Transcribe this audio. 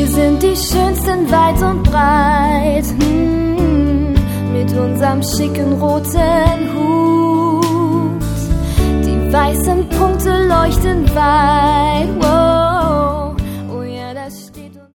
Wir sind die Schönsten weit und breit, mit unserem schicken roten Hut. Die weißen Punkte leuchten weit.